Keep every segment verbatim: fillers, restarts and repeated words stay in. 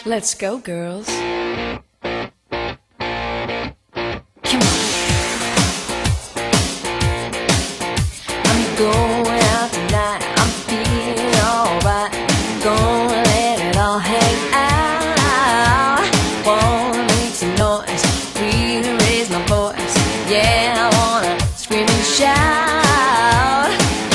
Let's go, girls. Come on. I'm going out tonight. I'm feeling alright. Gonna let it all hang out. Wanna make some noise, really raise my voice. Yeah, I wanna scream and shout.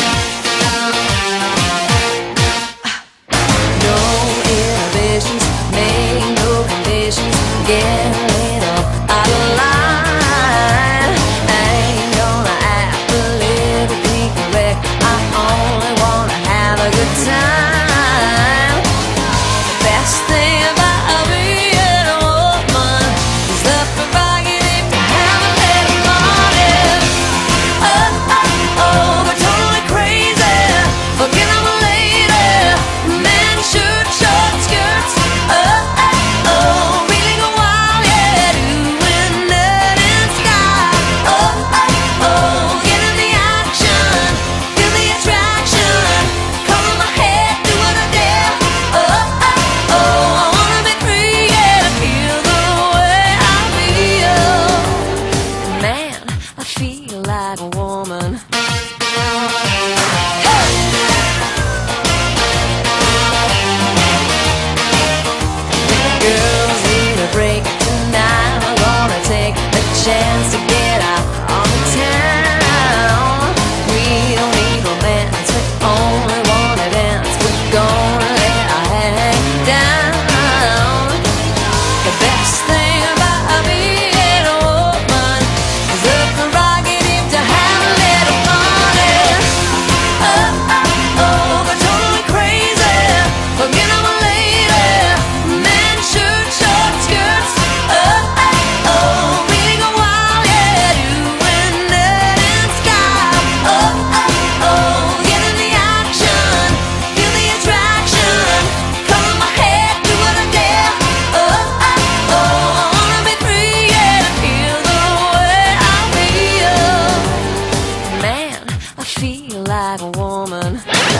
No inhibitions, make no conditions. Get a little out of line. I ain't gonna act politically correct. I only wanna have a good time. The best thing about being a woman is the prerogative to have a little party. Oh, oh, oh, we're totally crazy. Forget I'm a lady. Men shirt, short skirts. Oh, oh, oh, really go wild, yeah. Doing that in sky. Oh, oh, oh, get in the action. Feel the attraction. Color my head, do what I dare. Oh, oh, oh, I wanna be free, yeah. Feel the way I feel. Man, I feel like a woman. Girls need a break tonight. We're gonna take a chance to get out on the town. We don't need romance, we only wanna dance. We're gonna let our hang down. The best thing about being a woman is the prerogative to have a little party. Oh, oh, oh, we're totally crazy. Forget I'm a lady. Men shirt, short skirts. Oh, oh, oh, we go wild, yeah. Doing that in sky. Oh, oh, oh, get in the action. Feel the attraction. Color my head, do what I dare. Oh, oh, oh, I wanna be free, yeah. Feel the way I feel. Man, I feel like a woman.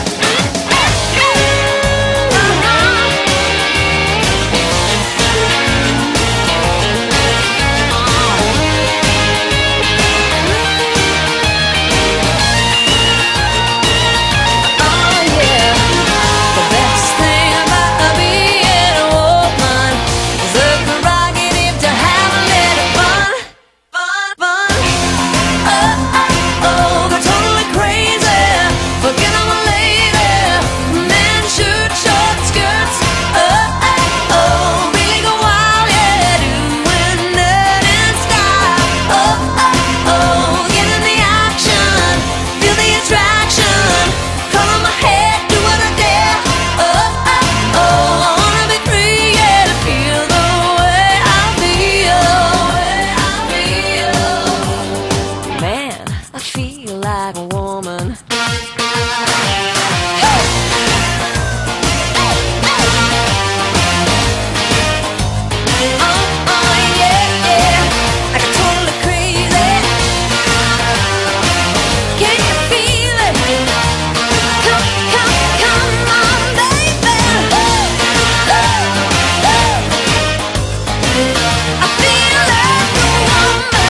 Oh yeah, the best thing about being a woman is the prerogative to have a little fun, fun, fun. Oh, oh, oh, they're totally crazy. Forget I'm a lady. Men shirt, short skirts. Oh, oh, oh, really go wild, yeah. Doing that in sky. Oh, oh, oh, get in the action. Feel the attraction. Color my head, do what I dare. Oh, oh, oh, I wanna be free, yeah. To feel the way I feel, way I feel. Man, I feel like a woman.